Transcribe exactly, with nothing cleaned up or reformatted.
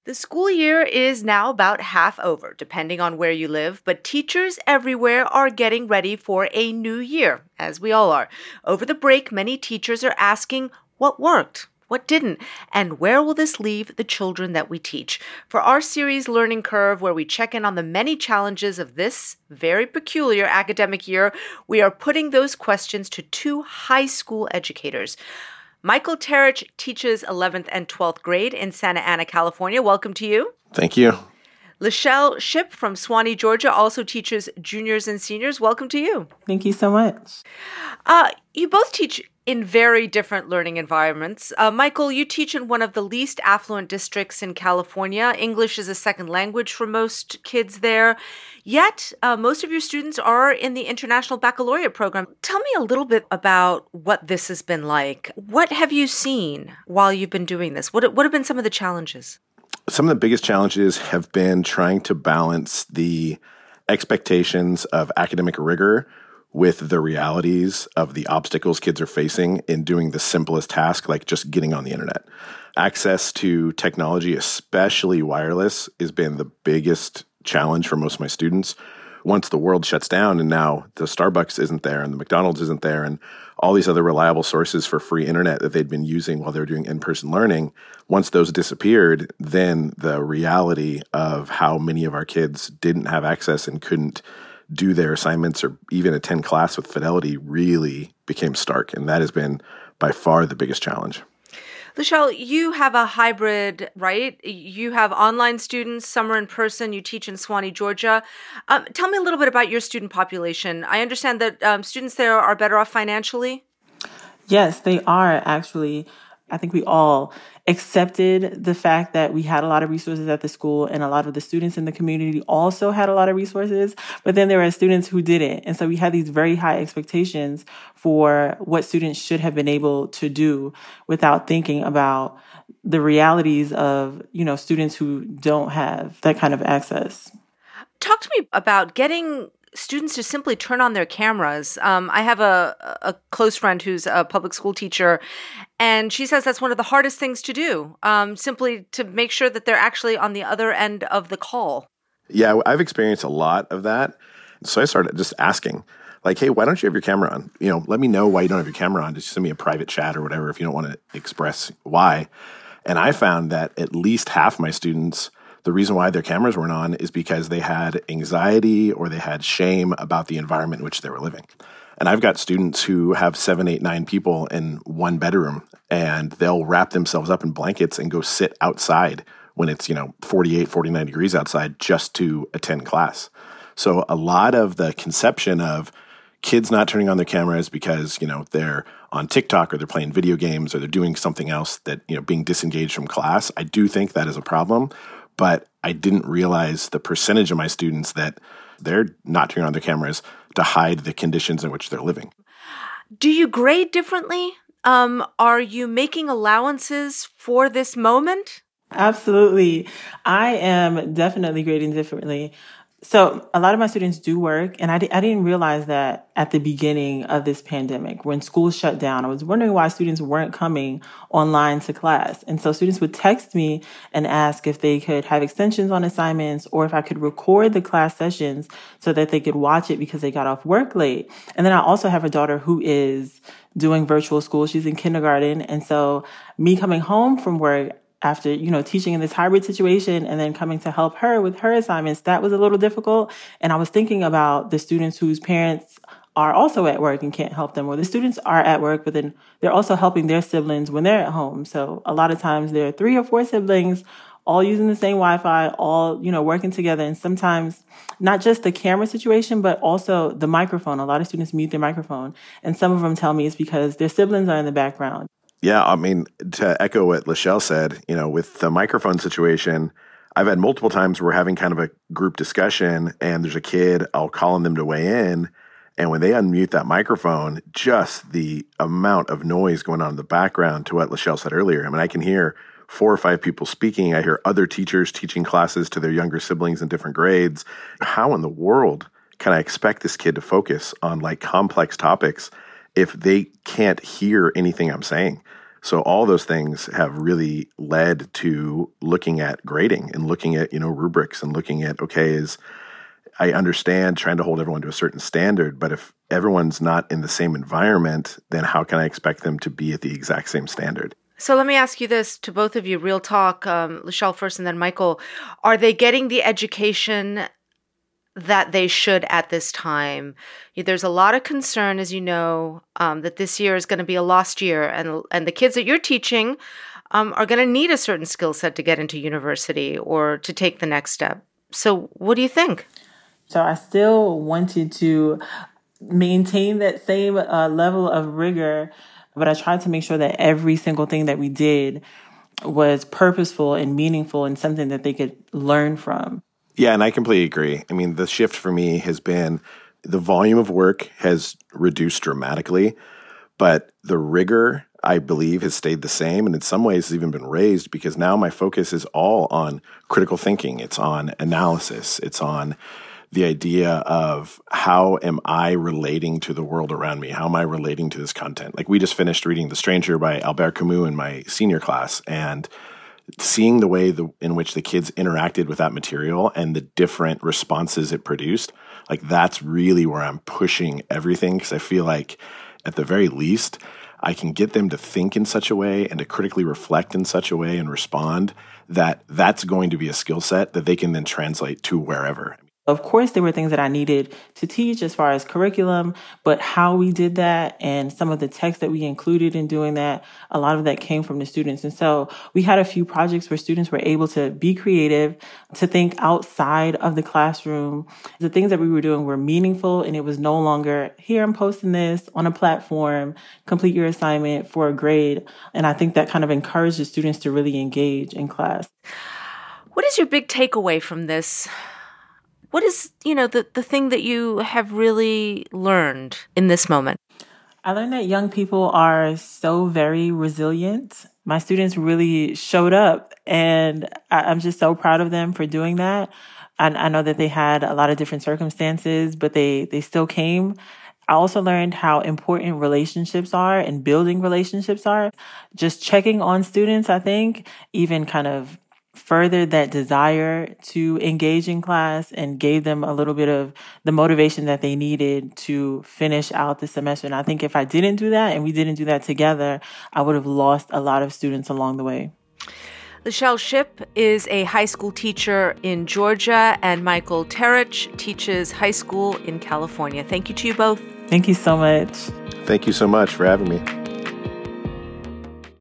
The school year is now about half over, depending on where you live, but teachers everywhere are getting ready for a new year, as we all are. Over the break, many teachers are asking what worked, what didn't, and where will this leave the children that we teach? For our series Learning Curve, where we check in on the many challenges of this very peculiar academic year, we are putting those questions to two high school educators. Michael Terich teaches eleventh and twelfth grade in Santa Ana, California. Welcome to you. Thank you. Lachelle Shipp from Suwanee, Georgia, also teaches juniors and seniors. Welcome to you. Thank you so much. Uh, you both teach in very different learning environments. Uh, Michael, you teach in one of the least affluent districts in California. English is a second language for most kids there. Yet, uh, most of your students are in the International Baccalaureate program. Tell me a little bit about what this has been like. What have you seen while you've been doing this? What, what have been some of the challenges? Some of the biggest challenges have been trying to balance the expectations of academic rigor with the realities of the obstacles kids are facing in doing the simplest task, like just getting on the internet. Access to technology, especially wireless, has been the biggest challenge for most of my students. Once the world shuts down and now the Starbucks isn't there and the McDonald's isn't there and all these other reliable sources for free internet that they'd been using while they were doing in-person learning, once those disappeared, then the reality of how many of our kids didn't have access and couldn't do their assignments or even attend class with fidelity really became stark. And that has been by far the biggest challenge. Lachelle, you have a hybrid, right? You have online students, some are in person. You teach in Suwanee, Georgia. Um, tell me a little bit about your student population. I understand that um, students there are better off financially. Yes, they are actually. I think we all accepted the fact that we had a lot of resources at the school and a lot of the students in the community also had a lot of resources, but then there were students who didn't. And so we had these very high expectations for what students should have been able to do without thinking about the realities of, you know, students who don't have that kind of access. Talk to me about getting students to simply turn on their cameras. Um, I have a, a close friend who's a public school teacher, and she says that's one of the hardest things to do, um, simply to make sure that they're actually on the other end of the call. Yeah, I've experienced a lot of that. So I started just asking, like, hey, why don't you have your camera on? You know, let me know why you don't have your camera on. Just send me a private chat or whatever if you don't want to express why. And I found that at least half my students, the reason why their cameras weren't on is because they had anxiety or they had shame about the environment in which they were living. And I've got students who have seven, eight, nine people in one bedroom, and they'll wrap themselves up in blankets and go sit outside when it's, you know, forty-eight, forty-nine degrees outside just to attend class. So a lot of the conception of kids not turning on their cameras because, you know, they're on TikTok or they're playing video games or they're doing something else that, you know, being disengaged from class, I do think that is a problem. But I didn't realize the percentage of my students that they're not turning on their cameras to hide the conditions in which they're living. Do you grade differently? Um, are you making allowances for this moment? Absolutely. I am definitely grading differently. So a lot of my students do work, and I, di- I didn't realize that at the beginning of this pandemic, when school shut down. I was wondering why students weren't coming online to class. And so students would text me and ask if they could have extensions on assignments or if I could record the class sessions so that they could watch it because they got off work late. And then I also have a daughter who is doing virtual school. She's in kindergarten. And so me coming home from work after, you know, teaching in this hybrid situation and then coming to help her with her assignments, that was a little difficult. And I was thinking about the students whose parents are also at work and can't help them, or the students are at work, but then they're also helping their siblings when they're at home. So a lot of times there are three or four siblings all using the same Wi-Fi, all, you know, working together. And sometimes not just the camera situation, but also the microphone. A lot of students mute their microphone. And some of them tell me it's because their siblings are in the background. Yeah, I mean, to echo what Lachelle said, you know, with the microphone situation, I've had multiple times where we're having kind of a group discussion and there's a kid, I'll call on them to weigh in. And when they unmute that microphone, just the amount of noise going on in the background to what Lachelle said earlier. I mean, I can hear four or five people speaking. I hear other teachers teaching classes to their younger siblings in different grades. How in the world can I expect this kid to focus on like complex topics if they can't hear anything I'm saying? So all those things have really led to looking at grading and looking at, you know, rubrics and looking at, okay, is I understand trying to hold everyone to a certain standard, but if everyone's not in the same environment, then how can I expect them to be at the exact same standard? So let me ask you this to both of you, real talk, um, Lachelle first and then Michael. Are they getting the education that they should at this time? There's a lot of concern, as you know, um, that this year is going to be a lost year, and and the kids that you're teaching um, are going to need a certain skill set to get into university or to take the next step. So what do you think? So I still wanted to maintain that same uh, level of rigor, but I tried to make sure that every single thing that we did was purposeful and meaningful and something that they could learn from. Yeah, and I completely agree. I mean, the shift for me has been the volume of work has reduced dramatically, but the rigor, I believe, has stayed the same, and in some ways has even been raised because now my focus is all on critical thinking. It's on analysis. It's on the idea of how am I relating to the world around me? How am I relating to this content? Like we just finished reading The Stranger by Albert Camus in my senior class, and seeing the way the, in which the kids interacted with that material and the different responses it produced, like that's really where I'm pushing everything because I feel like at the very least, I can get them to think in such a way and to critically reflect in such a way and respond that that's going to be a skill set that they can then translate to wherever. Of course, there were things that I needed to teach as far as curriculum, but how we did that and some of the text that we included in doing that, a lot of that came from the students. And so we had a few projects where students were able to be creative, to think outside of the classroom. The things that we were doing were meaningful, and it was no longer, here, I'm posting this on a platform, complete your assignment for a grade. And I think that kind of encouraged the students to really engage in class. What is your big takeaway from this? What is, you know, the, the thing that you have really learned in this moment? I learned that young people are so very resilient. My students really showed up, and I, I'm just so proud of them for doing that. I, I know that they had a lot of different circumstances, but they, they still came. I also learned how important relationships are and building relationships are. Just checking on students, I think, even kind of furthered that desire to engage in class and gave them a little bit of the motivation that they needed to finish out the semester. And I think if I didn't do that and we didn't do that together, I would have lost a lot of students along the way. Lachelle Shipp is a high school teacher in Georgia, and Michael Terich teaches high school in California. Thank you to you both. Thank you so much. Thank you so much for having me.